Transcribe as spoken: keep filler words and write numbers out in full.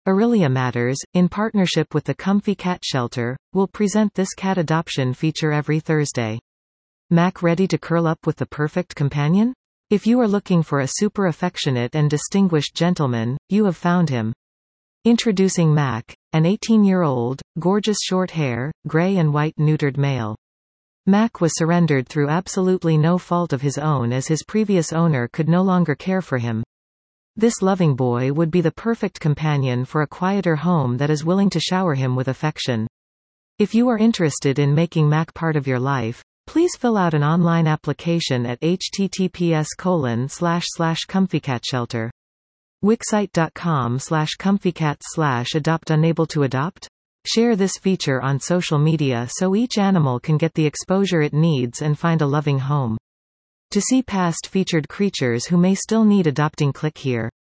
Aurelia Matters, in partnership with the Comfy Cat Shelter, will present this cat adoption feature every Thursday. Mac ready to curl up with the perfect companion? If you are looking for a super affectionate and distinguished gentleman, you have found him. Introducing Mac, an eighteen-year-old, gorgeous short hair, gray and white neutered male. Mac was surrendered through absolutely no fault of his own as his previous owner could no longer care for him. This loving boy would be the perfect companion for a quieter home that is willing to shower him with affection. If you are interested in making Mac part of your life, please fill out an online application at https colon slash slash comfycatshelter. wixsite.com slash comfycat slash adopt unable to adopt? Share this feature on social media so each animal can get the exposure it needs and find a loving home. To see past featured creatures who may still need adopting, click here.